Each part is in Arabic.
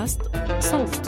بودكاست صوت.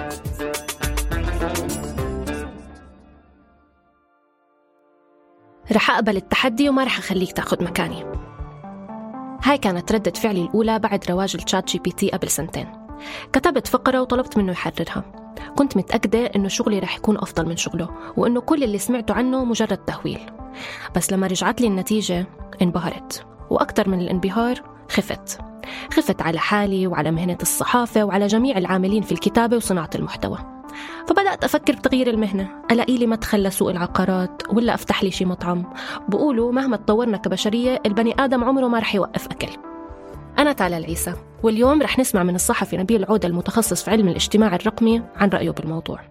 رح أقبل التحدي وما رح أخليك تاخد مكاني. هاي كانت ردة فعلي الأولى بعد رواج الشات جي بي تي قبل 2 سنين. كتبت فقرة وطلبت منه يحررها. كنت متأكدة إنه شغلي رح يكون أفضل من شغله، وإنه كل اللي سمعته عنه مجرد تهويل. بس لما رجعت لي النتيجة انبهرت، وأكتر من الانبهار خفت على حالي وعلى مهنة الصحافة وعلى جميع العاملين في الكتابة وصناعة المحتوى. فبدأت أفكر بتغيير المهنة، ألاقي لي مدخل لسوق العقارات ولا أفتح لي شي مطعم. بقولوا مهما تطورنا كبشرية البني آدم عمره ما رح يوقف أكل. أنا تالا العيسى، واليوم رح نسمع من الصحفي نبيل عودة المتخصص في علم الاجتماع الرقمي عن رأيه بالموضوع.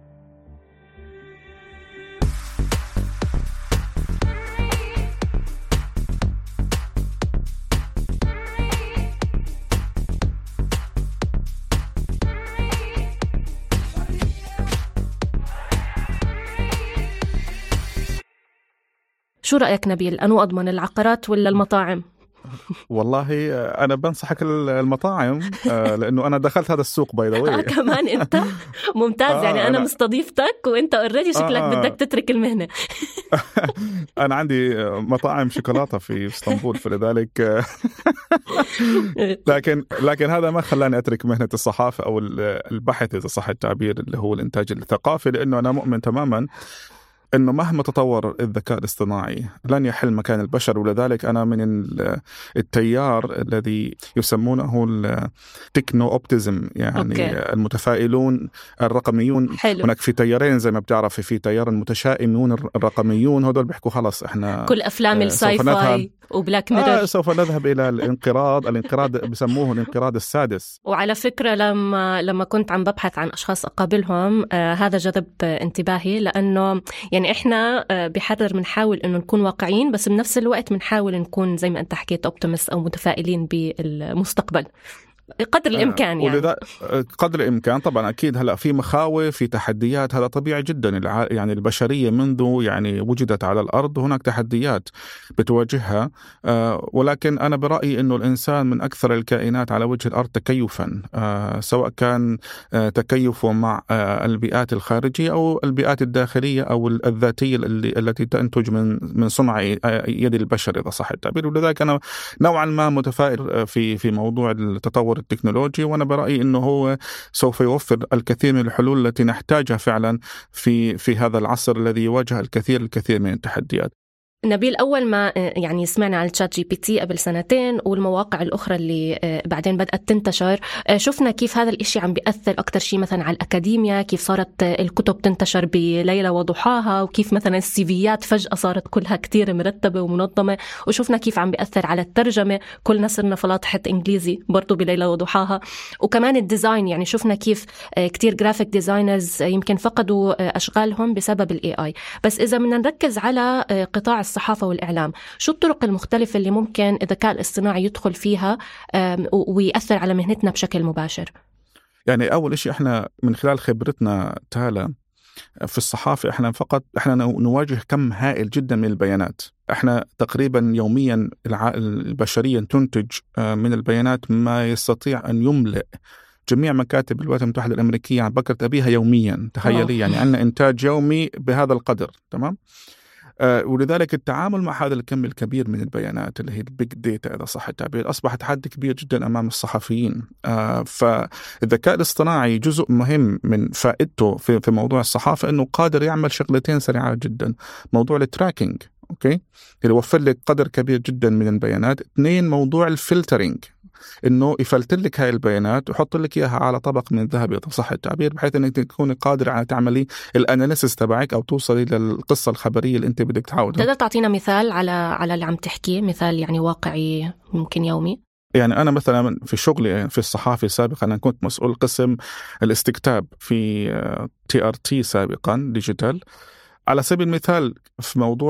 شو رأيك نبيل؟ أنو أضمن العقارات ولا المطاعم؟ والله أنا بنصحك المطاعم لأنه أنا دخلت هذا السوق باي ذا واي. كمان أنت ممتاز. يعني أنا مستضيفتك وأنت أوريدي شكلك بدك تترك المهنة. أنا عندي مطاعم شوكولاتة في اسطنبول، فلذلك لكن هذا ما خلاني أترك مهنة الصحافة أو البحث إذا صح التعبير اللي هو الإنتاج الثقافي، لأنه أنا مؤمن تماما إنه مهما تطور الذكاء الاصطناعي لن يحل مكان البشر. ولذلك أنا من التيار الذي يسمونه التكنو أوبتيزم، يعني المتفائلون الرقميون. حلو. هناك في تيارين زي ما بتعرف، في تيار المتشائمون الرقميون، هذول بيحكوا خلاص إحنا كل أفلام الساي فاي وبلاك ميرور سوف نذهب إلى الانقراض بسموه الانقراض السادس. وعلى فكرة لما كنت عم ببحث عن أشخاص أقابلهم هذا جذب انتباهي، لأنه يعني إحنا بحرر بنحاول إنه نكون واقعيين، بس بنفس الوقت بنحاول نكون زي ما أنت حكيت أوبتيمست أو متفائلين بالمستقبل قدر الإمكان. يعني قدر الإمكان طبعا. أكيد هلأ في مخاوف، في تحديات، هذا طبيعي جدا. يعني البشرية منذ يعني وجدت على الأرض هناك تحديات بتواجهها، ولكن أنا برأيي أنه الإنسان من أكثر الكائنات على وجه الأرض تكيفا، سواء كان تكيفه مع البيئات الخارجية أو البيئات الداخلية أو الذاتية التي تنتج من صنع يد البشر إذا صح التعبير. ولذلك أنا نوعا ما متفائل في موضوع التطور التكنولوجي، وأنا برأيي أنه هو سوف يوفر الكثير من الحلول التي نحتاجها فعلا في هذا العصر الذي يواجه الكثير من التحديات. نبيل، أول ما يعني سمعنا عن الشات جي بي تي قبل 2 سنين والمواقع الأخرى اللي بعدين بدأت تنتشر، شفنا كيف هذا الإشي عم بيأثر أكتر شيء مثلا على الأكاديميا، كيف صارت الكتب تنتشر بليلة وضحاها، وكيف مثلا السيفيات فجأة صارت كلها كتير مرتبة ومنظمة، وشفنا كيف عم بيأثر على الترجمة، كلنا صرنا فلاطحة إنجليزي برضو بليلة وضحاها. وكمان الديزاين، يعني شفنا كيف كتير جرافيك ديزاينرز يمكن فقدوا أشغالهم بسبب ال AI. بس إذا بدنا نركز على قطاع الصحافة والإعلام، شو الطرق المختلفة اللي ممكن الذكاء الاصطناعي يدخل فيها ويأثر على مهنتنا بشكل مباشر؟ يعني أول شيء إحنا من خلال خبرتنا تالا في الصحافة إحنا نواجه كم هائل جدا من البيانات. إحنا تقريبا يوميا البشرية تنتج من البيانات ما يستطيع أن يملئ جميع مكاتب الولايات المتحدة الأمريكية عن بكرة أبيها يوميا. تخيلي يعني عندنا إنتاج يومي بهذا القدر. تمام. ولذلك التعامل مع هذا الكم الكبير من البيانات اللي هي البيج داتا إذا صح التعبير أصبح تحدي كبير جدا أمام الصحفيين. فالذكاء الاصطناعي جزء مهم من فائدته في موضوع الصحافة أنه قادر يعمل شغلتين سريعة جدا. موضوع التراكينج، أوكي، اللي يوفر لك قدر كبير جدا من البيانات. 2، موضوع الفلترينج، إنه يفلتر لك هاي البيانات ويحط لك إياها على طبق من الذهب إذا صح التعبير، بحيث إنك تكون قادر على تعملي الأناليسيس تبعك أو توصلي للقصة الخبرية اللي أنت بدك تعودها. تقدر تعطينا مثال على اللي عم تحكيه، مثال يعني واقعي ممكن يومي؟ يعني أنا مثلا في شغلي في الصحافة سابقا أنا كنت مسؤول قسم الاستكتاب في TRT سابقا ديجيتال. على سبيل المثال في موضوع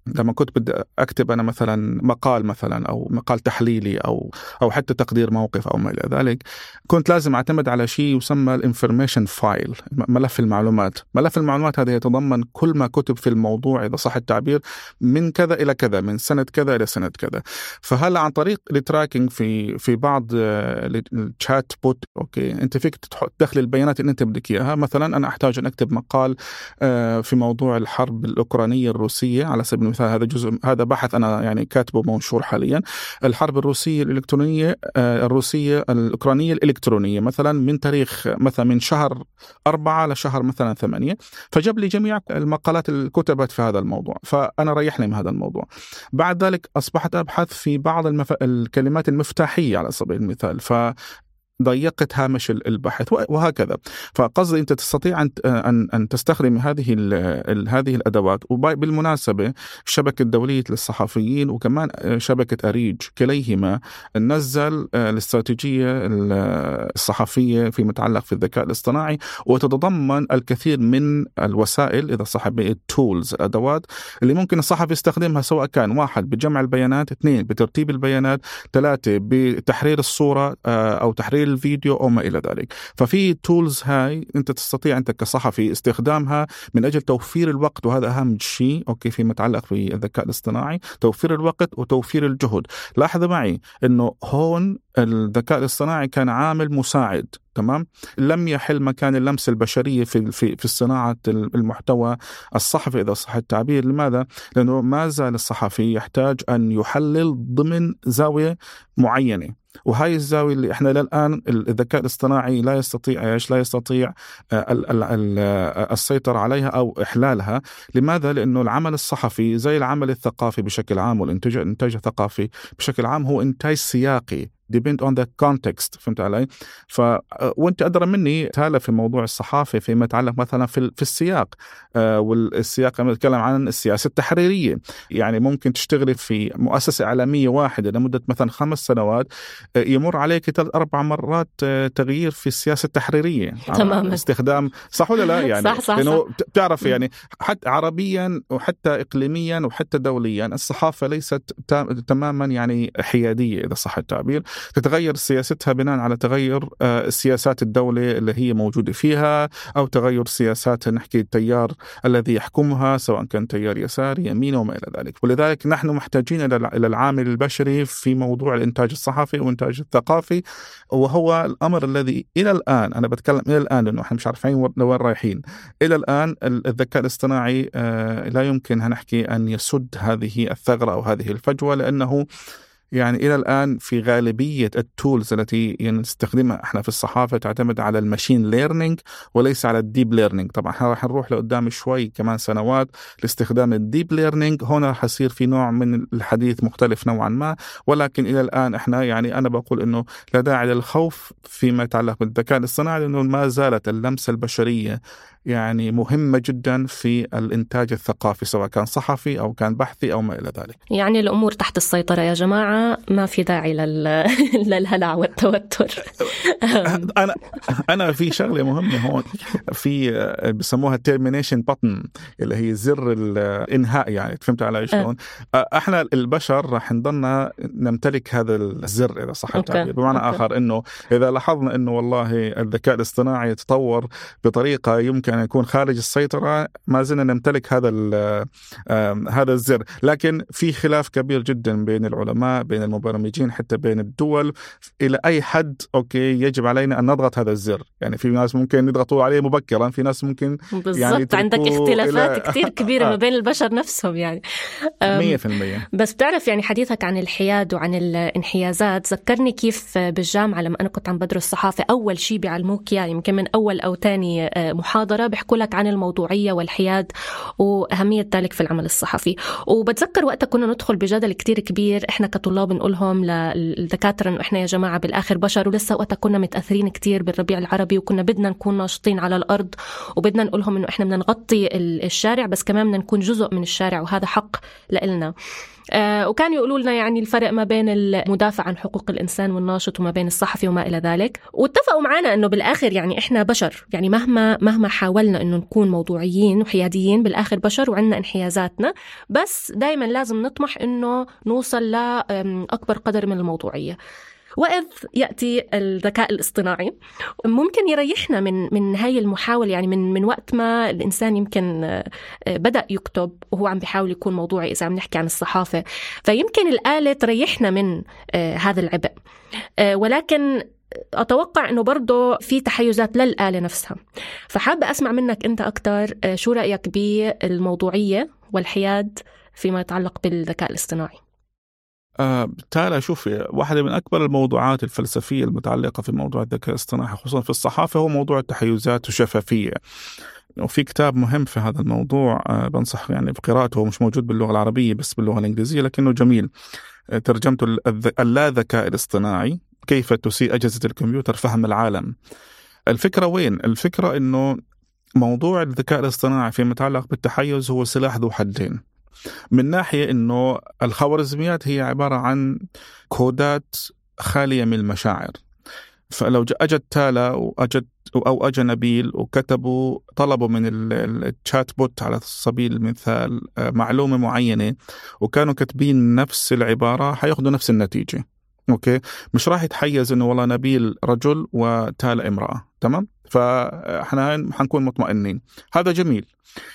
لما كنت بدي أكتب أنا مثلا مقال مثلا أو مقال تحليلي أو حتى تقدير موقف أو ما إلى ذلك، كنت لازم أعتمد على شيء يسمى الانفورميشن فايل، ملف المعلومات. ملف المعلومات هذا يتضمن كل ما كتب في الموضوع إذا صح التعبير من كذا إلى كذا، من سنة كذا إلى سنة كذا. فهلا عن طريق التراكينج في بعض الشات بوت، أوكي، أنت فيك تدخل البيانات اللي أنت بدك إياها. مثلا أنا أحتاج أن أكتب مقال في موضوع الحرب الأوكرانية الروسية على سبيل المثال، هذا جزء، هذا بحث أنا يعني كاتبه منشور حاليا، الحرب الروسية الإلكترونية الروسية الأوكرانية الإلكترونية مثلا من تاريخ مثلا من شهر 4 لشهر مثلا 8، فجاب لي جميع المقالات اللي كتبت في هذا الموضوع، فأنا ريحني من هذا الموضوع. بعد ذلك أصبحت أبحث في بعض الكلمات المفتاحية على سبيل المثال، ضيقت هامش البحث وهكذا. فقصدي أنت تستطيع أن تستخدم هذه الأدوات. وبالمناسبة الشبكة الدولية للصحفيين وكمان شبكة أريج كليهما نزل الاستراتيجية الصحفية في متعلق في الذكاء الاصطناعي، وتتضمن الكثير من الوسائل إذا صح التولز، الأدوات اللي ممكن الصحفي يستخدمها، سواء كان 1 بجمع البيانات، 2 بترتيب البيانات، 3 بتحرير الصورة أو تحرير الفيديو أو ما إلى ذلك. ففي تولز هاي أنت تستطيع أنت كصحفي استخدامها من أجل توفير الوقت، وهذا أهم شيء أوكي في متعلق في الذكاء الاصطناعي، توفير الوقت وتوفير الجهد. لاحظ معي أنه هون الذكاء الاصطناعي كان عامل مساعد، تمام، لم يحل مكان اللمسة البشرية في صناعة المحتوى الصحفي إذا صح التعبير. لماذا؟ لأنه ما زال الصحفي يحتاج أن يحلل ضمن زاوية معينة، وهاي الزاوية اللي احنا للآن الذكاء الاصطناعي لا يستطيع السيطرة عليها أو إحلالها. لماذا؟ لأنه العمل الصحفي زي العمل الثقافي بشكل عام، والإنتاج الثقافي بشكل عام هو إنتاج سياقي، depend on the context. فهمت علي؟ وانت أدرى مني تالا في موضوع الصحافة فيما يتعلق مثلا في السياق، والسياق أنا أتكلم عن السياسة التحريرية. يعني ممكن تشتغلي في مؤسسة إعلامية واحدة لمدة مثلا 5 سنوات، يمر عليك 3-4 مرات تغيير في السياسة التحريرية تماما، استخدام، صح ولا لا؟ يعني صح. لأنه تعرف يعني حتى عربيا وحتى إقليميا وحتى دوليا الصحافة ليست تماما يعني حيادية إذا صح التعبير، تتغير سياستها بناء على تغير سياسات الدولة اللي هي موجودة فيها، أو تغير سياسات نحكي التيار الذي يحكمها، سواء كان تيار يساري يمين وما إلى ذلك. ولذلك نحن محتاجين إلى العامل البشري في موضوع الإنتاج الصحفي والإنتاج الثقافي، وهو الأمر الذي إلى الآن، أنا بتكلم إلى الآن لأنه إحنا مش عارفين وين رايحين، إلى الآن الذكاء الاصطناعي لا يمكن هنحكي أن يسد هذه الثغرة أو هذه الفجوة، لأنه يعني إلى الآن في غالبية التولز التي نستخدمها احنا في الصحافة تعتمد على الماشين ليرنينج وليس على الديب ليرنينج. طبعا احنا راح نروح لقدام شوي كمان سنوات لاستخدام الديب ليرنينج، هنا راح يصير في نوع من الحديث مختلف نوعا ما، ولكن إلى الآن احنا يعني أنا بقول إنه لا داعي للخوف فيما يتعلق بالذكاء الاصطناعي، لأنه ما زالت اللمسة البشرية يعني مهمة جدا في الإنتاج الثقافي، سواء كان صحفي أو كان بحثي أو ما إلى ذلك. يعني الأمور تحت السيطرة يا جماعة، ما في داعي للهلع والتوتر. أنا في شغلة مهمة هون، في بسموها termination button اللي هي زر الإنهاء، يعني فهمت علي شلون؟ احنا البشر راح نضلنا نمتلك هذا الزر إذا صح التعبير. بمعنى آخر إنه إذا لاحظنا إنه والله الذكاء الاصطناعي يتطور بطريقة يمكن أن يكون خارج السيطرة، ما زلنا نمتلك هذا الزر. لكن في خلاف كبير جدا بين العلماء، بين المبرمجين، حتى بين الدول، إلى أي حد أوكي يجب علينا أن نضغط هذا الزر. يعني في ناس ممكن يضغطوا عليه مبكرا، في ناس ممكن يعني عندك اختلافات كتير كبيرة ما بين البشر نفسهم يعني 100%. بس بتعرف يعني حديثك عن الحياد وعن الانحيازات ذكرني كيف بالجامعة لما أنا كنت عم بدرس صحافة أول شيء بيعلموك يعني يمكن من أول أو تاني محاضرة بيحكوا لك عن الموضوعية والحياد وأهمية ذلك في العمل الصحفي. وبتذكر وقتها كنا ندخل بجدل كتير كبير إحنا كطلاب نقولهم للدكاترة إنه إحنا يا جماعة بالآخر بشر، ولسه وقتها كنا متأثرين كتير بالربيع العربي، وكنا بدنا نكون ناشطين على الأرض، وبدنا نقولهم إنه إحنا بدنا نغطي الشارع بس كمان بدنا نكون جزء من الشارع، وهذا حق لإلنا. وكانوا يقولوا لنا يعني الفرق ما بين المدافع عن حقوق الإنسان والناشط وما بين الصحفي وما إلى ذلك. واتفقوا معنا إنه بالآخر يعني إحنا بشر، يعني مهما حاولنا إنه نكون موضوعيين وحياديين بالآخر بشر وعندنا انحيازاتنا، بس دايما لازم نطمح إنه نوصل لأكبر قدر من الموضوعية. وإذ يأتي الذكاء الاصطناعي ممكن يريحنا من هاي المحاولة، يعني من وقت ما الإنسان يمكن بدأ يكتب وهو عم بيحاول يكون موضوعي إذا عم نحكي عن الصحافة، فيمكن الآلة تريحنا من هذا العبء. ولكن أتوقع أنه برضو في تحيزات للآلة نفسها. فحابة أسمع منك أنت أكتر، شو رأيك بالموضوعية والحياد فيما يتعلق بالذكاء الاصطناعي؟ بالتالي شوفي، واحدة من أكبر الموضوعات الفلسفية المتعلقة في موضوع الذكاء الاصطناعي خصوصا في الصحافة هو موضوع التحيزات والشفافية. وفي كتاب مهم في هذا الموضوع بنصح يعني بقراءته، هو مش موجود باللغة العربية بس باللغة الإنجليزية لكنه جميل، ترجمته اللا ذكاء الاصطناعي، كيف تسيء أجهزة الكمبيوتر فهم العالم. الفكرة وين؟ الفكرة إنه موضوع الذكاء الاصطناعي فيما يتعلق بالتحيز هو سلاح ذو حدين. من ناحية إنه الخوارزميات هي عبارة عن كودات خالية من المشاعر، فلو أجت تالا أو أجى نبيل وكتبوا طلبوا من الشات بوت على سبيل المثال معلومة معينة وكانوا كاتبين نفس العبارة حياخدوا نفس النتيجة. أوكي، مش راح يتحيز إنه والله نبيل رجل وتالا امرأة، تمام؟ فإحنا حنكون مطمئنين، هذا جميل.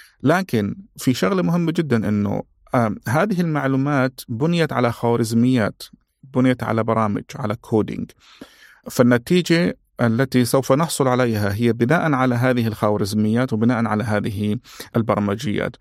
لكن في شغلة مهمة جدا إنه هذه المعلومات بنيت على خوارزميات، بنيت على برامج، على كودينج، فالنتيجة التي سوف نحصل عليها هي بناء على هذه الخوارزميات وبناء على هذه البرمجيات.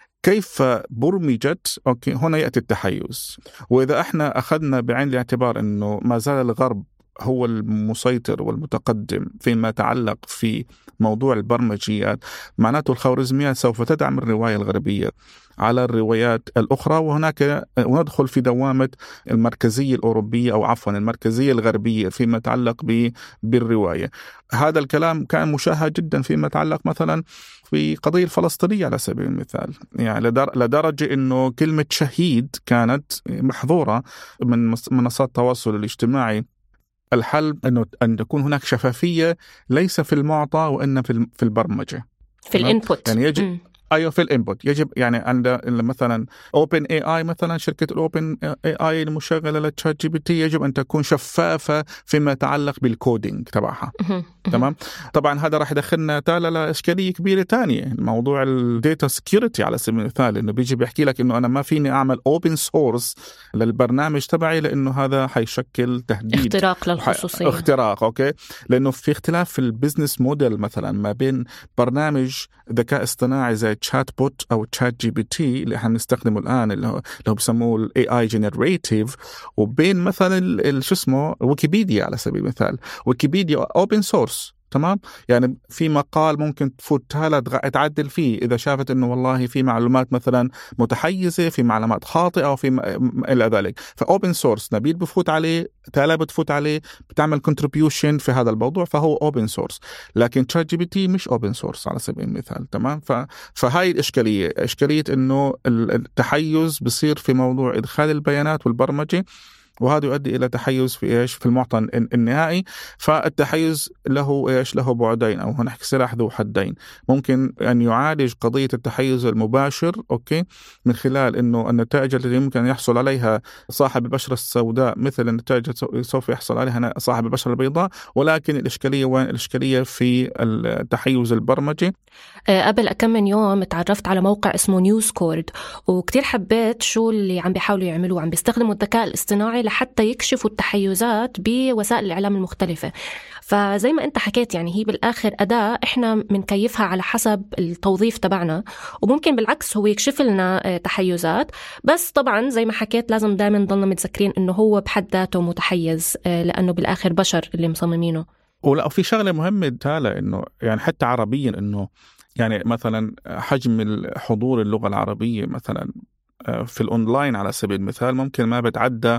كيف برمجت؟ أوكي، هنا يأتي التحيز. وإذا احنا أخذنا بعين الاعتبار إنه ما زال الغرب هو المسيطر والمتقدم فيما يتعلق في موضوع البرمجيات، معناته الخوارزميات سوف تدعم الرواية الغربية على الروايات الأخرى، وهناك وندخل في دوامة المركزية الأوروبية أو عفوا المركزية الغربية فيما يتعلق بالرواية. هذا الكلام كان مشاهد جدا فيما يتعلق مثلا في قضية الفلسطينية على سبيل المثال، يعني لدرجة أنه كلمة شهيد كانت محظورة من منصات التواصل الاجتماعي. الحل أن تكون هناك شفافية ليس في المعطى وإن في البرمجة، في الانبوت. يعني يجب أيوة في الانبوت، يجب يعني عند مثلا اوبن اي اي مثلا، شركة الاوبن اي اي المشغلة للتشات جي بي تي يجب أن تكون شفافة فيما يتعلق بالكودينج تبعها. تمام. طبعا هذا راح يدخلنا تالا لإشكالية كبيرة تانية، موضوع الداتا سكيورتي على سبيل المثال، إنه بيجي بيحكي لك إنه أنا ما فيني أعمل اوبن سورس للبرنامج تبعي لأنه هذا حيشكل تهديد، اختراق للخصوصية، اختراق. أوكي، لأنه في اختلاف في البيزنس موديل مثلا ما بين برنامج ذكاء اصطناعي زي تشات بوت أو تشات جي بي تي اللي احنا نستخدمه الآن اللي هو بسموه الاي اي جنريتيف، وبين مثلا شو اسمه ويكيبيديا على سبيل المثال. ويكيبيديا اوبن سورس، تمام، يعني في مقال ممكن تفوتها تعدل فيه إذا شافت إنه والله في معلومات مثلا متحيزة، في معلومات خاطئة أو في إلى ذلك، فأوبن سورس نبيل بفوت عليه، تالا بتفوت عليه، بتعمل كونتريبيوشن في هذا الموضوع، فهو أوبن سورس. لكن تشات جي بي تي مش أوبن سورس على سبيل المثال، تمام. فهاي الإشكالية، إشكالية إنه التحيز بصير في موضوع إدخال البيانات والبرمجة، وهذا يؤدي إلى تحيز في إيش؟ في المعطى النهائي. فالتحيز له إيش؟ له بعدين، أو هنحكي سلاح ذو حدين. ممكن أن يعالج قضية التحيز المباشر، أوكي، من خلال إنه النتائج التي يمكن يحصل عليها صاحب البشرة السوداء مثل النتائج سوف يحصل عليها صاحب البشرة البيضاء. ولكن الإشكالية وين؟ الإشكالية في التحيز البرمجي. قبل كم من يوم تعرفت على موقع اسمه نيوز كورد، وكتير حبيت شو اللي عم بيحاولوا يعملوه. عم بيستخدموا الذكاء الاصطناعي لحتى يكشفوا التحيزات بوسائل الإعلام المختلفة. فزي ما أنت حكيت، يعني هي بالآخر أداة إحنا منكيفها على حسب التوظيف تبعنا، وممكن بالعكس هو يكشف لنا تحيزات. بس طبعا زي ما حكيت لازم دائما نضلنا متذكرين إنه هو بحد ذاته متحيز، لأنه بالآخر بشر اللي مصممينه. ولا في شغلة مهمة تالا، إنه يعني حتى عربيا، إنه يعني مثلا حجم الحضور اللغة العربية مثلا في الأونلاين على سبيل المثال ممكن ما بتعدى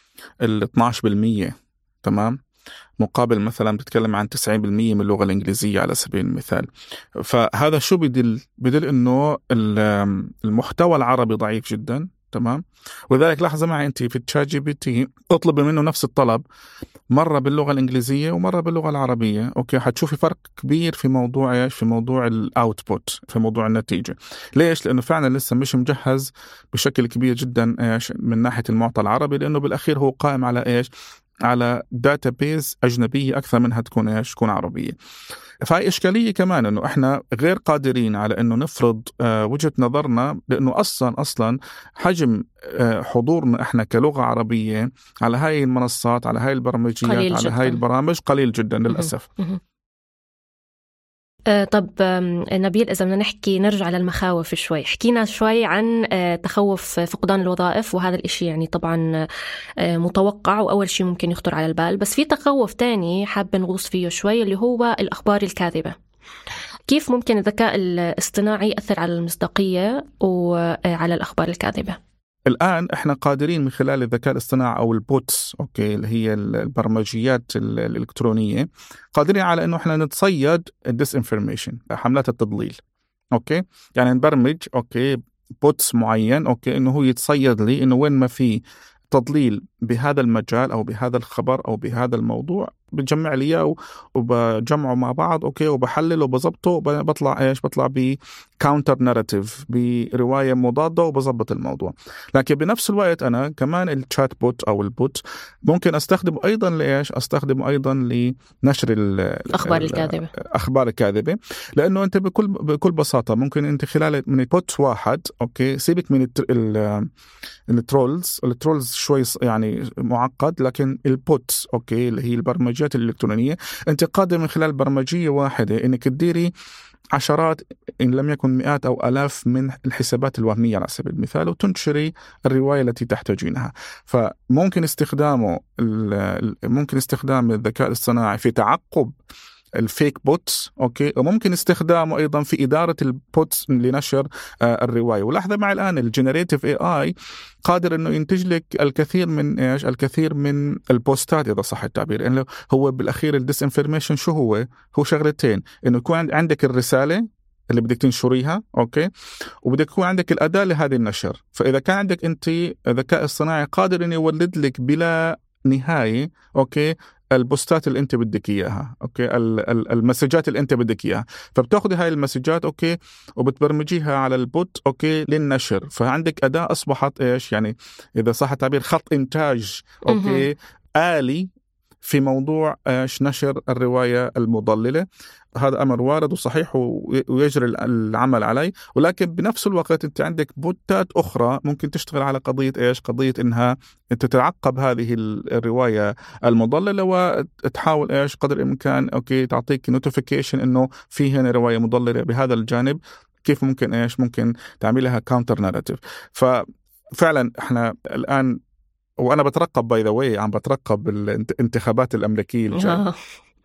12%، تمام، مقابل مثلا بتتكلم عن 90% من اللغة الإنجليزية على سبيل المثال. فهذا شو بدل إنه المحتوى العربي ضعيف جدا، تمام. ولذلك لاحظ معي أنت في الشات جي بي تي اطلب منه نفس الطلب مرة باللغة الإنجليزية ومرة باللغة العربية، أوكي، حتشوفي فرق كبير في موضوع إيش، في موضوع الأوتبوت، في موضوع النتيجة. ليش؟ لأنه فعلا لسه مش مجهز بشكل كبير جدا إيش من ناحية المعطى العربي، لأنه بالأخير هو قائم على إيش، على داتابيز أجنبية أكثر منها تكون إيش، تكون عربية. فهي إشكالية كمان إنه إحنا غير قادرين على إنه نفرض وجهة نظرنا، لأنه أصلا حجم حضورنا إحنا كلغة عربية على هاي المنصات، على هاي البرمجيات، على هاي البرامج قليل جدا للأسف. طب نبيل، إذا بدنا نحكي نرجع للمخاوف شوي، حكينا شوي عن تخوف فقدان الوظائف، وهذا الإشي يعني طبعا متوقع وأول شيء ممكن يخطر على البال. بس في تخوف تاني حابة نغوص فيه شوي، اللي هو الأخبار الكاذبة. كيف ممكن الذكاء الاصطناعي يأثر على المصداقية وعلى الأخبار الكاذبة؟ الآن إحنا قادرين من خلال الذكاء الاصطناعي أو البوتس، أوكي، اللي هي البرمجيات الإلكترونية، قادرين على إنه إحنا نتصيد الديسإنفورميشن، حملات التضليل. أوكي، يعني نبرمج أوكي بوتس معين، أوكي، إنه هو يتصيد لي إنه وين ما في تضليل بهذا المجال أو بهذا الخبر أو بهذا الموضوع، بجمع لي إياه وبجمعه مع بعض، أوكي، وبحلله وبضبطه، وبطلع إيش، بطلع بكاونتر ناراتيف، برواية مضادة، وبضبط الموضوع. لكن بنفس الوقت أنا كمان الشات بوت أو البوت ممكن أستخدمه أيضا لإيش، أستخدمه أيضا لنشر الأخبار الكاذبة. لأنه أنت بكل بساطة ممكن أنت خلال من بوت واحد، أوكي، سيبك من الترولز شوي يعني معقد، لكن البوتس، أوكي، اللي هي البرمجيات الإلكترونية، أنت قادر من خلال برمجية واحدة إنك تديري عشرات إن لم يكن مئات أو آلاف من الحسابات الوهمية على سبيل المثال، وتنشري الرواية التي تحتاجينها. فممكن استخدام الذكاء الاصطناعي في تعقب الفيك بوتس، أوكي، وممكن استخدامه أيضا في إدارة البوتس لنشر الرواية. ولاحظة معي الآن الجنريتيف AI قادر إنه ينتج لك الكثير من البوستات، إذا صح التعبير. يعني هو بالأخير الديسإنفورميشن شو هو شغلتين، إنه يكون عندك الرسالة اللي بدك تنشريها، أوكي، وبدك يكون عندك الأداة لهذه النشر. فإذا كان عندك أنت ذكاء اصطناعي قادر إنه يولد لك بلا نهاية، أوكي، البوستات اللي انت بدك اياها، اوكي، المسجات اللي انت بدك اياها، فبتاخذي هاي المسجات، اوكي، وبتبرمجيها على البوت، اوكي، للنشر. فعندك اداة اصبحت ايش، يعني اذا صح التعبير خط انتاج، اوكي، آلي في موضوع نشر الرواية المضللة. هذا أمر وارد وصحيح ويجري العمل عليه، ولكن بنفس الوقت أنت عندك بوتات أخرى ممكن تشتغل على قضية إنها أنت تتعقب هذه الرواية المضللة، وتحاول قدر الإمكان، أوكي، تعطيك نوتيفيكيشن إنه في هنا رواية مضللة بهذا الجانب. كيف ممكن تعملها كاونتر ناراتيف. ففعلا إحنا الآن، وأنا بترقب باي ذا واي، عم بترقب الانتخابات الأمريكية الجاية.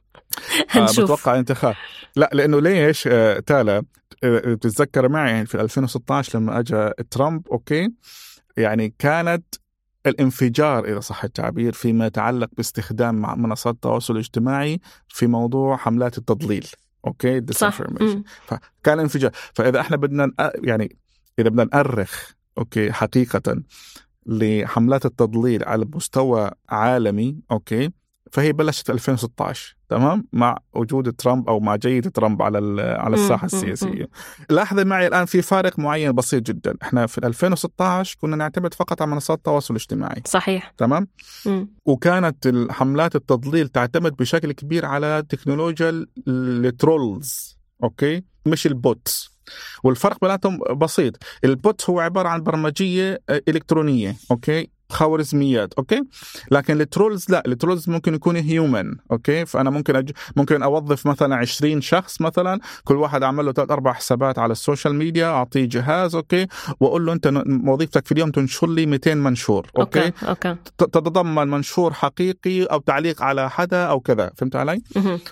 بتوقع انتخاب، لا، لأنه ليش تالا تتذكر معي في 2016 لما أجا ترامب، أوكي، يعني كانت الانفجار إذا صح التعبير فيما يتعلق باستخدام منصات التواصل الاجتماعي في موضوع حملات التضليل، أوكي، فكان انفجار. فإذا احنا إذا بدنا نأرخ، أوكي، حقيقة لحملات التضليل على مستوى عالمي، أوكي، فهي بلشت 2016، تمام، مع وجود ترامب أو مع جيد ترامب على الساحة السياسية. لاحظي معي الآن في فارق معين بسيط جدا. احنا في 2016 كنا نعتمد فقط على منصات التواصل الاجتماعي، صحيح، تمام، وكانت الحملات التضليل تعتمد بشكل كبير على تكنولوجيا الترولز، أوكي، مش البوتس. والفرق بيناتهم بسيط. البوت هو عبارة عن برمجية إلكترونية، أوكي، خوارزميات، أوكي، لكن الترولز لا، الترولز ممكن يكون هيومن، أوكي. فأنا ممكن أوظف مثلا 20 شخص مثلا، كل واحد أعمل له 3-4 حسابات على السوشيال ميديا، أعطيه جهاز، أوكي، وأقول له أنت وظيفتك في اليوم تنشر لي 200 منشور، أوكي. تتضمن منشور حقيقي أو تعليق على حدا أو كذا، فهمت علي؟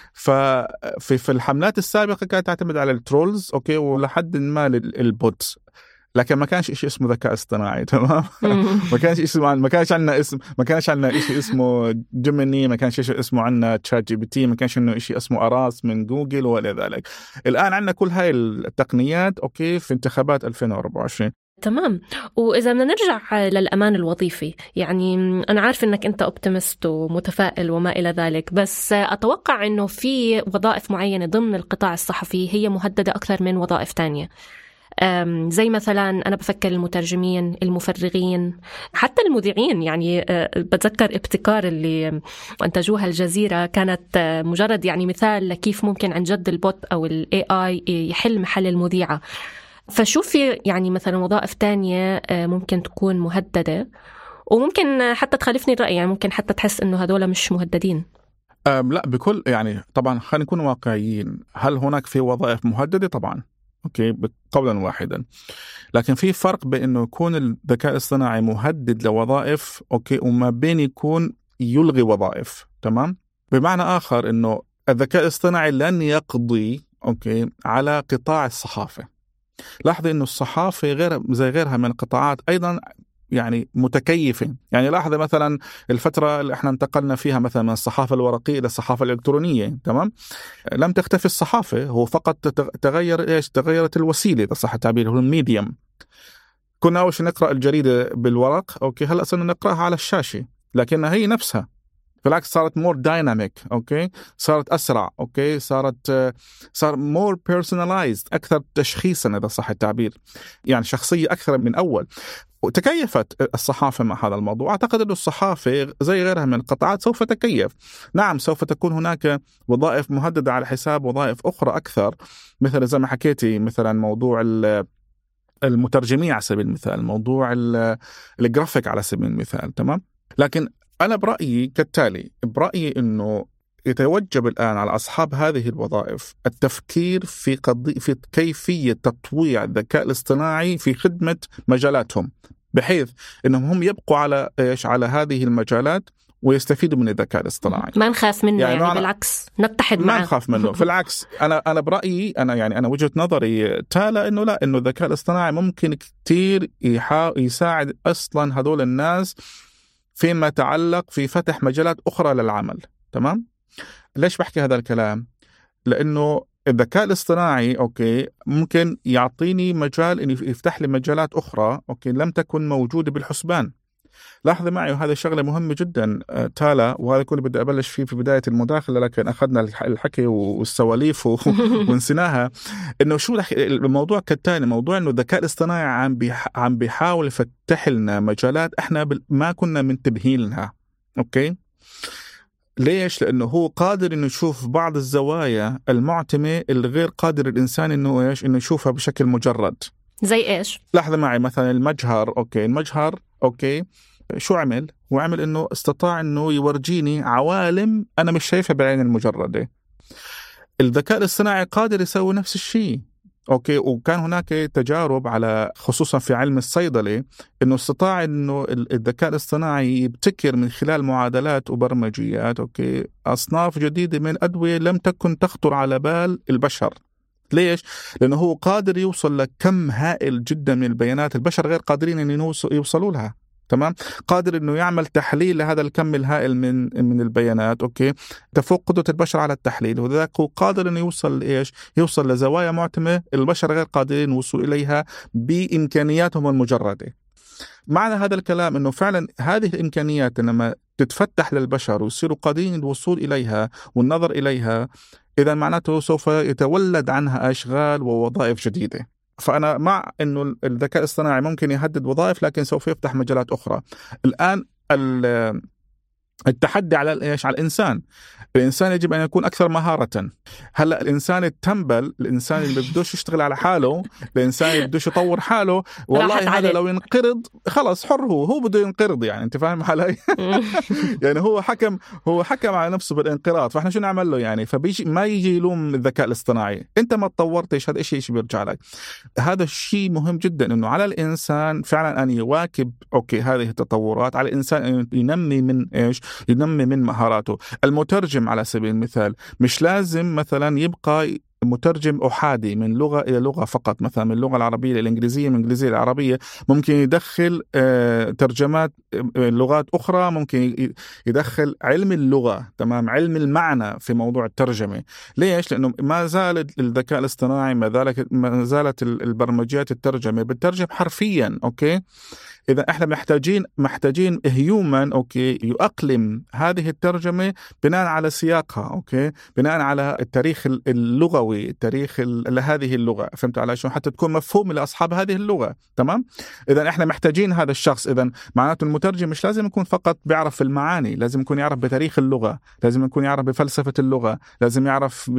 ففي الحملات السابقة كانت تعتمد على الترولز، أوكي، ولحد ما البوتس، لكن ما كانش شيء اسمه ذكاء اصطناعي، تمام. ما كانش عندنا شيء اسمه جيميني، ما كانش شيء اسمه عندنا تشات جي بي تي، ما كانش انه شيء اسمه اراس من جوجل ولا ذلك. الان عندنا كل هاي التقنيات، اوكي، في انتخابات 2024. تمام. وإذا بدنا نرجع للأمان الوظيفي، يعني أنا عارف أنك أنت أوبتيمست ومتفائل وما إلى ذلك، بس أتوقع أنه في وظائف معينة ضمن القطاع الصحفي هي مهددة أكثر من وظائف تانية، زي مثلا أنا بفكر المترجمين، المفرغين، حتى المذيعين. يعني بتذكر ابتكار اللي أنتجوها الجزيرة كانت مجرد يعني مثال لكيف ممكن عن جد البوت أو ال AI يحل محل المذيعة. فشوف في يعني مثلا وظائف تانية ممكن تكون مهددة، وممكن حتى تخالفني الرأي، يعني ممكن حتى تحس إنه هذول مش مهددين. لا بكل، يعني طبعا خلينا نكون واقعيين. هل هناك في وظائف مهددة؟ طبعا أوكي قولا واحدا، لكن في فرق بين إنه يكون الذكاء الاصطناعي مهدد لوظائف أوكي وما بين يكون يلغي وظائف. تمام. بمعنى آخر إنه الذكاء الاصطناعي لن يقضي أوكي على قطاع الصحافة. لاحظ إنه الصحافة غير زي غيرها من القطاعات أيضا يعني متكيفة. يعني لاحظ مثلا الفترة اللي احنا انتقلنا فيها مثلا من الصحافة الورقية إلى الصحافة الإلكترونية. تمام. لم تختفي الصحافة، هو فقط تغيرت الوسيلة، إذا صح التعبير، هو الميديم. كنا أول شيء نقرأ الجريدة بالورق أوكي، هلأ صرنا نقرأها على الشاشة، لكنها هي نفسها. بالعكس صارت more dynamic أوكي، صارت أسرع أوكي، صار more personalized، أكثر تشخيصا إذا صح التعبير، يعني شخصية أكثر من أول. وتكيفت الصحافة مع هذا الموضوع. أعتقد أن الصحافة زي غيرها من القطاعات سوف تكيف. نعم سوف تكون هناك وظائف مهددة على حساب وظائف أخرى أكثر، مثل زي ما حكيتي مثلا موضوع المترجمين على سبيل المثال، موضوع الجرافيك على سبيل المثال. تمام. لكن أنا برأيي كالتالي، برأيي أنه يتوجب الآن على أصحاب هذه الوظائف التفكير في كيفية تطويع الذكاء الاصطناعي في خدمة مجالاتهم، بحيث أنهم هم يبقوا على هذه المجالات ويستفيدوا من الذكاء الاصطناعي. ما نخاف منه، يعني بالعكس نتحد معه. ما نخاف منه، في العكس. أنا برأيي، أنا وجهة نظري تالا إنه لا، إنه الذكاء الاصطناعي ممكن كتير يساعد أصلا هذول الناس فيما يتعلق في فتح مجالات أخرى للعمل. تمام. ليش بحكي هذا الكلام؟ لأنه الذكاء الاصطناعي أوكي ممكن يعطيني مجال إنه يفتح لي مجالات أخرى أوكي لم تكن موجودة بالحسبان. لاحظ معي، وهذا شغلة مهمة جدا تالا، وهذا كله بدي أبلش فيه في بداية المداخلة، لكن أخذنا الحكي والسواليف ونسيناها. إنه شو الموضوع كالتالي، موضوع إنه الذكاء الاصطناعي عم بيحاول يفتح لنا مجالات إحنا ما كنا منتبهين لها. أوكي. ليش؟ لأنه هو قادر إنه يشوف بعض الزوايا المعتمة اللي غير قادر الإنسان إنه يشوفها بشكل مجرد. زي إيش؟ لحظة معي، مثلا المجهر. أوكي. المجهر أوكي شو عمل؟ هو عمل إنه استطاع إنه يورجيني عوالم أنا مش شايفها بالعين المجردة. الذكاء الاصطناعي قادر يسوي نفس الشيء. أوكي. وكان هناك تجارب على خصوصا في علم الصيدلة إنه استطاع إنه الذكاء الاصطناعي يبتكر من خلال معادلات وبرمجيات أوكي أصناف جديدة من أدوية لم تكن تخطر على بال البشر. ليش؟ لأنه هو قادر يوصل لكم هائل جدا من البيانات البشر غير قادرين أن يوصلوا لها. تمام. قادر إنه يعمل تحليل لهذا الكم الهائل من البيانات أوكي تفوق قدرة البشر على التحليل، وذلك هو قادر إنه يوصل لزوايا معتمة البشر غير قادرين الوصول إليها بإمكانياتهم المجردة. معنى هذا الكلام إنه فعلا هذه الإمكانيات لما تتفتح للبشر ويصيروا قادرين الوصول إليها والنظر إليها، إذا معناته سوف يتولد عنها أشغال ووظائف جديدة. فأنا مع إنه الذكاء الاصطناعي ممكن يهدد وظائف، لكن سوف يفتح مجالات أخرى. الآن التحدي على الإنسان. الإنسان يجب أن يكون أكثر مهارة. هلأ الإنسان التنبل، الإنسان اللي بدوش يشتغل على حاله، الإنسان اللي بدوش يطور حاله، والله هذا لو ينقرض خلاص حر، هو بده ينقرض. يعني أنت فاهم علي؟ يعني هو حكم على نفسه بالانقراض. فإحنا شو نعمل له يعني؟ فبيجي ما يجي يلوم الذكاء الاصطناعي، أنت ما تطورتش، هذا إيش بيرجع لك. هذا الشيء مهم جدا، إنه على الإنسان فعلا أن يواكب أوكي هذه التطورات، على الإنسان أن ينمي من مهاراته. المترجم على سبيل المثال مش لازم مثلا يبقى مترجم أحادي من لغة إلى لغة فقط، مثلا من اللغة العربية للإنجليزية، من الإنجليزية للعربية، ممكن يدخل ترجمات لغات أخرى، ممكن يدخل علم اللغة، تمام، علم المعنى في موضوع الترجمة. ليش؟ لأنه ما زال الذكاء الاصطناعي، ما زالت البرمجيات الترجمة بتترجم حرفيا. أوكي، إذا إحنا محتاجين هيومن أوكي يؤقلم هذه الترجمة بناء على سياقها، أوكي، بناء على التاريخ اللغوي، التاريخ لهذه اللغة، فهمت علي شو، حتى تكون مفهوم لأصحاب هذه اللغة. تمام، إذا إحنا محتاجين هذا الشخص. إذا معناته المترجم مش لازم يكون فقط بيعرف المعاني، لازم يكون يعرف بتاريخ اللغة، لازم يكون يعرف بفلسفة اللغة، لازم يعرف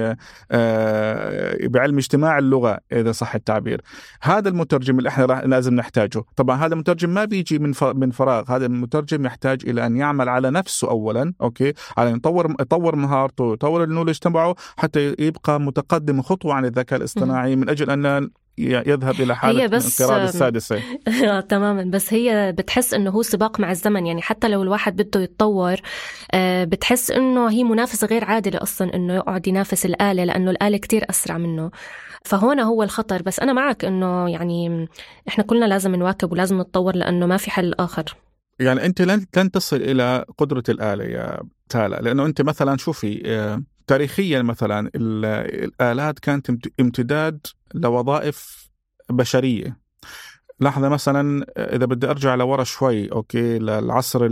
بعلم اجتماع اللغة إذا صح التعبير. هذا المترجم اللي إحنا لازم نحتاجه. طبعا هذا المترجم ما بيجي من فراغ، هذا المترجم يحتاج إلى أن يعمل على نفسه أولا، أوكي، على أن يطور مهارته، يطور النولج تبعه حتى يبقى متقدم خطوة عن الذكاء الاصطناعي، من أجل أن يذهب إلى حالة الانقراض السادسة. تماما، بس هي بتحس إنه هو سباق مع الزمن. يعني حتى لو الواحد بده يتطور بتحس إنه هي منافسة غير عادلة أصلا، إنه يقعد ينافس الآلة، لأنه الآلة كتير أسرع منه. فهنا هو الخطر. بس أنا معك إنه يعني إحنا كلنا لازم نواكب ولازم نتطور، لأنه ما في حل آخر. يعني أنت لن تصل إلى قدرة الآلة يا تالا، لأنه أنت مثلا شوفي تاريخيا مثلا الآلات كانت امتداد لوظائف بشرية. لحظة مثلا إذا بدي أرجع لورا شوي، أوكي، للعصر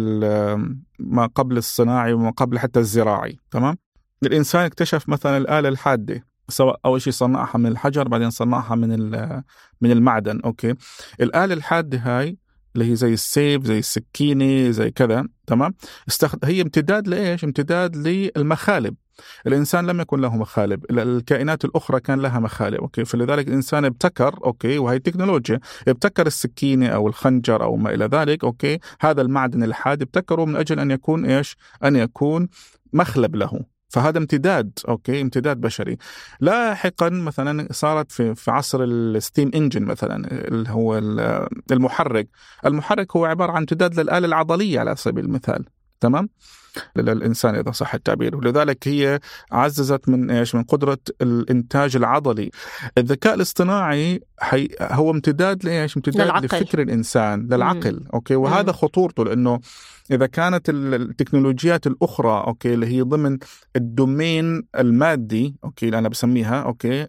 ما قبل الصناعي وما قبل حتى الزراعي، تمام، الإنسان اكتشف مثلا الآلة الحادة، سواء أول شيء صنعها من الحجر، بعدين صنعها من المعدن. أوكي، الآلة الحادة هاي اللي هي زي السيف، زي السكينة، زي كذا، تمام، هي امتداد لإيش؟ امتداد للمخالب. الإنسان لم يكن له مخالب، الكائنات الأخرى كان لها مخالب. أوكي، فلذلك الإنسان ابتكر، أوكي، وهي التكنولوجيا، ابتكر السكينة أو الخنجر أو ما إلى ذلك. أوكي، هذا المعدن الحاد ابتكره من أجل أن يكون إيش؟ أن يكون مخلب له. فهذا امتداد، أوكي، امتداد بشري. لاحقا مثلا صارت في عصر الستيم انجن مثلا، اللي هو المحرك هو عبارة عن امتداد للآلة العضلية على سبيل المثال، تمام، للإنسان إذا صح التعبير. ولذلك هي عززت من إيش؟ من قدرة الإنتاج العضلي. الذكاء الاصطناعي هو امتداد لإيش؟ امتداد لفكر الإنسان، للعقل. أوكي، وهذا خطورته، لأنه إذا كانت التكنولوجيات الأخرى، أوكي، اللي هي ضمن الدومين المادي، أوكي، اللي أنا بسميها، أوكي،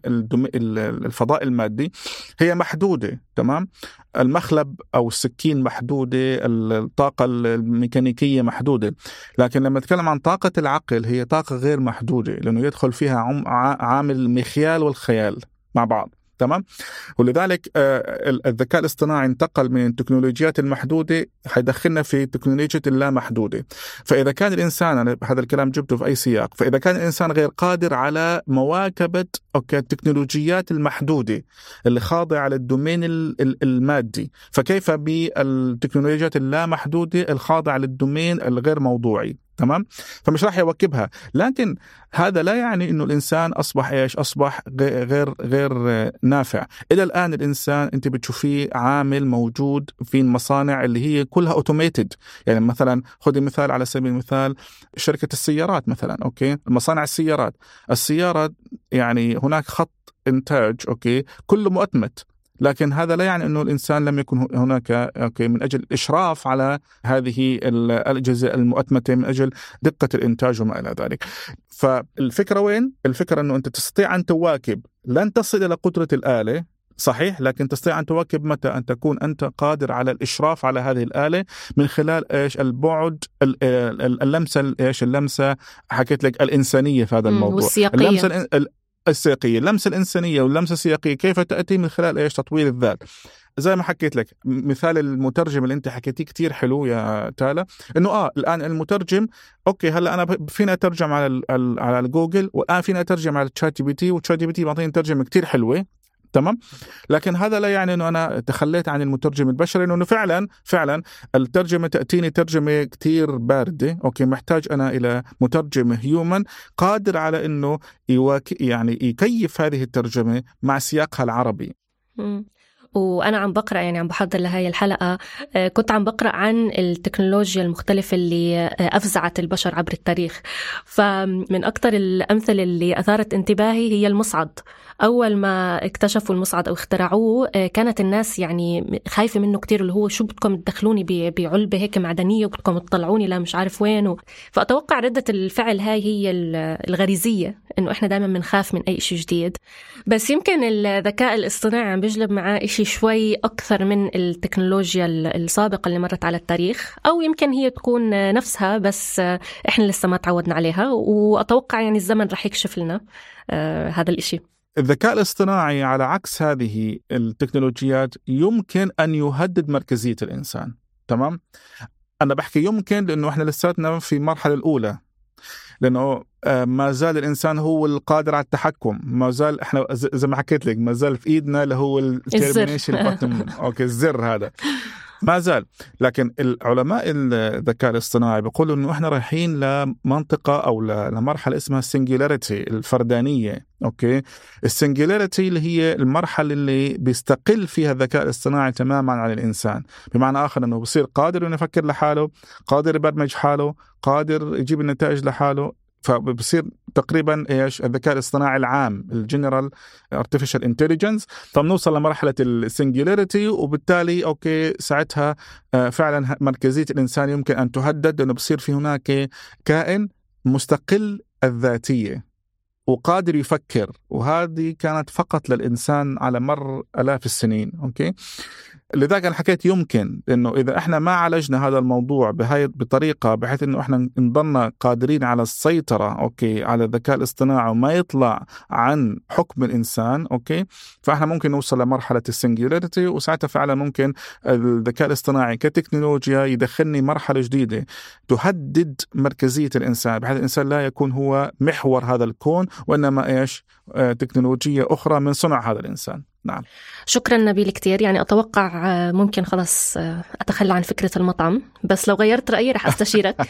الفضاء المادي، هي محدودة، تمام، المخلب أو السكين محدودة، الطاقة الميكانيكية محدودة. لكن لما نتكلم عن طاقة العقل، هي طاقة غير محدودة، لأنه يدخل فيها عامل المخيال والخيال مع بعض، تمام. ولذلك الذكاء الاصطناعي انتقل من التكنولوجيات المحدودة، حيدخلنا في تكنولوجيا اللامحدودة. فإذا كان الإنسان، أنا هذا الكلام جبته في أي سياق، فإذا كان الإنسان غير قادر على مواكبة التكنولوجيات المحدودة اللي خاضعة للدومين المادي، فكيف بالتكنولوجيات اللامحدودة الخاضعة للدومين الغير موضوعي، تمام؟ فمش راح يواكبها. لكن هذا لا يعني إنه الإنسان أصبح إيش؟ أصبح غير نافع. إلى الآن الإنسان أنت بتشوفيه عامل موجود في المصانع اللي هي كلها أوتوميتد. يعني مثلا خذي مثال على سبيل المثال شركة السيارات مثلا، أوكي، مصانع السيارات يعني هناك خط إنتاج، أوكي، كله مؤتمت. لكن هذا لا يعني أنه الإنسان لم يكن هناك، أوكي، من أجل الإشراف على هذه الأجهزة المؤتمتة، من أجل دقة الإنتاج وما إلى ذلك. فالفكرة وين؟ الفكرة أنه أنت تستطيع أن تواكب، لن تصل إلى قدرة الآلة، صحيح، لكن تستطيع أن تواكب متى؟ أن تكون أنت قادر على الإشراف على هذه الآلة من خلال إيش؟ البعد، اللمسة، إيش؟ اللمسة حكيت لك الإنسانية في هذا الموضوع، والسياقية. السياقية، اللمسة الإنسانية واللمسة السياقية كيف تأتي؟ من خلال إيش؟ تطوير الذات. زي ما حكيت لك مثال المترجم اللي انت حكيتيه كتير حلو يا تالا، انه الان المترجم، اوكي، هلا انا فينا اترجم على جوجل، والان فينا اترجم على تشات جي بي تي، وتشات جي بي تي بيعطيني ترجمة كتير حلوة، تمام. لكن هذا لا يعني انه انا تخليت عن المترجم البشري، انه فعلا الترجمه تاتيني ترجمه كتير بارده، اوكي، محتاج انا الى مترجم هيومن قادر على انه يعني يكيف هذه الترجمه مع سياقها العربي. وأنا عم بقرأ يعني عم بحضر لهاي الحلقة كنت عم بقرأ عن التكنولوجيا المختلفة اللي أفزعت البشر عبر التاريخ. فمن أكتر الأمثلة اللي أثارت انتباهي هي المصعد. أول ما اكتشفوا المصعد أو اخترعوه كانت الناس يعني خايفة منه كتير، اللي هو شو بدكم تدخلوني بعلبة هيك معدنية وبدكم تطلعوني لا مش عارف وين فأتوقع ردة الفعل هاي هي الغريزية، إنه إحنا دائما بنخاف من أي شيء جديد. بس يمكن الذكاء الاصطناعي عم بيجلب معاه إشي شوي أكثر من التكنولوجيا السابقة اللي مرت على التاريخ، أو يمكن هي تكون نفسها بس إحنا لسه ما تعودنا عليها، وأتوقع يعني الزمن رح يكشف لنا هذا الإشي. الذكاء الاصطناعي على عكس هذه التكنولوجيات يمكن أن يهدد مركزية الإنسان. تمام؟ أنا بحكي يمكن لأنه إحنا لساتنا في المرحلة الأولى، لأنه ما زال الإنسان هو القادر على التحكم، ما زال إحنا زي ما حكيت لك ما زال في إيدنا اللي هو التيرمينيشن بوتن أوكي الزر هذا ما زال. لكن العلماء الذكاء الاصطناعي بيقولوا إنه إحنا رايحين لمنطقة أو لمرحلة اسمها السنجولاريتي، الفردانية. أوكي، السنجولاريتي اللي هي المرحلة اللي بيستقل فيها الذكاء الاصطناعي تماما عن الإنسان، بمعنى آخر إنه بصير قادر إنه يفكر لحاله، قادر يبرمج حاله، قادر يجيب النتائج لحاله. فبصير تقريبا ايش الذكاء الاصطناعي العام، الجنرال ارتفيشال انتليجنس. فبنوصل لمرحله السنجولاريتي، وبالتالي اوكي ساعتها فعلا مركزيه الانسان يمكن ان تهدد، لانه بصير في هناك كائن مستقل الذاتيه وقادر يفكر، وهذه كانت فقط للإنسان على مر آلاف السنين. أوكي، لذلك أنا حكيت يمكن إنه إذا إحنا ما عالجنا هذا الموضوع بطريقة بحيث إنه إحنا نضلنا قادرين على السيطرة أوكي على الذكاء الاصطناعي وما يطلع عن حكم الإنسان، أوكي، فإحنا ممكن نوصل لمرحلة السنجولاريتي، وساعتها فعلا ممكن الذكاء الاصطناعي كتكنولوجيا يدخلني مرحلة جديدة تهدد مركزية الإنسان، بحيث الإنسان لا يكون هو محور هذا الكون، وإنما إيش تكنولوجيا أخرى من صنع هذا الإنسان. نعم، شكرا نبيل كتير. يعني أتوقع ممكن خلاص أتخلى عن فكرة المطعم، بس لو غيرت رأيي رح أستشيرك.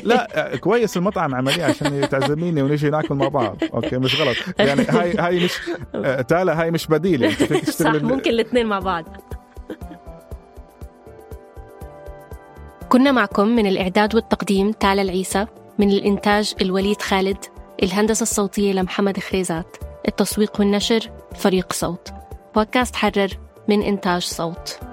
لا كويس، المطعم عملية عشان تعزميني ونجي ناكل مع بعض. أوكي مش غلط يعني، هاي مش تالا، هاي مش بديلة. صح، ممكن الاثنين مع بعض. كنا معكم من الإعداد والتقديم تالا العيسى، من الإنتاج الوليد خالد، الهندسة الصوتية لمحمد خريزات، التسويق والنشر فريق صوت. بودكاست حرر من إنتاج صوت.